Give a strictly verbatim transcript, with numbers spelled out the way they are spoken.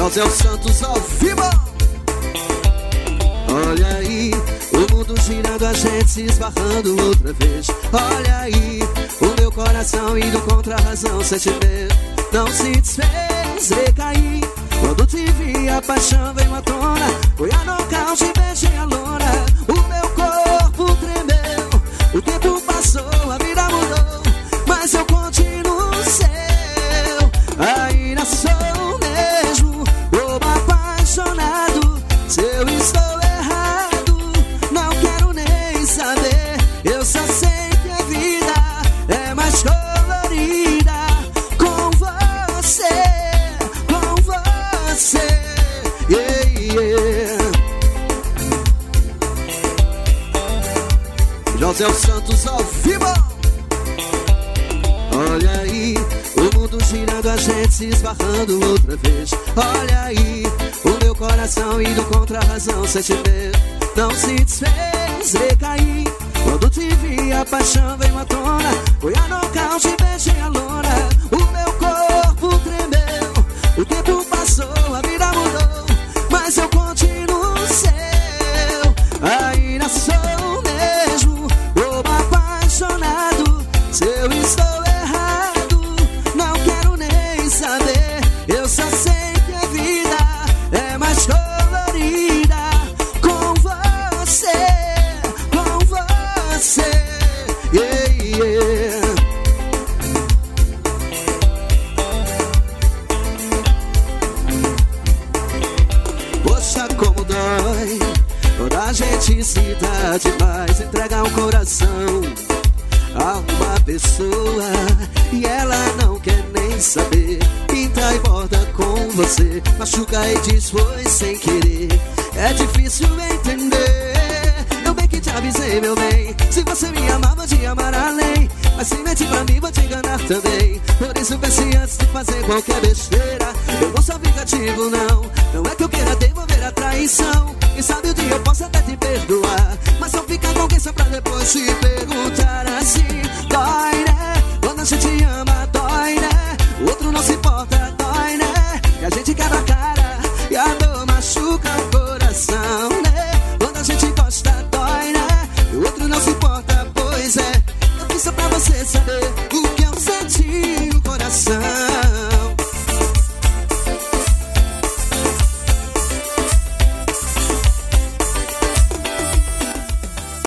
José Santos ao vivo. Olha aí, o mundo girando, a gente se esbarrando outra vez. Olha aí, o meu coração indo contra a razão. Sentimento não se desfez, recaí. Quando te vi, a paixão veio à tona. Foi a nocaute, beijei a lona. O meu corpo tremeu. O tempo passou, a vida mudou, mas eu continuo seu. Ainda sou mesmo bobo apaixonado. Se eu estou errado, não quero nem saber. Eu só sei que a vida é mais colorida com você, com você. Yeah, yeah. José Santos ao vivo. Olha aí, o mundo girando, a gente se esbarrando outra vez. Olha aí, o meu coração indo contra a razão. Sentimento não se desfez, recaí. Quando te vi, a paixão veio à tona. Foi a nocaute, beijei a lona. O meu corpo tremeu. O tempo passou, a vida mudou, mas eu continuo seu. Ainda sou mesmo bobo apaixonado. Se eu estou errado, não quero nem saber. Eu só sei que a vida é mais colorida com você, com você. Yeah, yeah. Poxa, como dói quando a gente se dá demais, entrega um coração a uma pessoa e ela não quer nem saber. Pinta e borda com você, machuca e diz foi sem querer. É difícil entender. Eu bem que te avisei, meu bem. Se você me amar, vou te amar além. Mas se mentir pra mim, vou te enganar também. Por isso pense antes de fazer qualquer besteira. Eu não sou vingativo, não. Não é que eu queira devolver a traição. Quem sabe o dia eu posso até te perdoar, mas só ficar com quem só pra depois te perguntar assim. Dói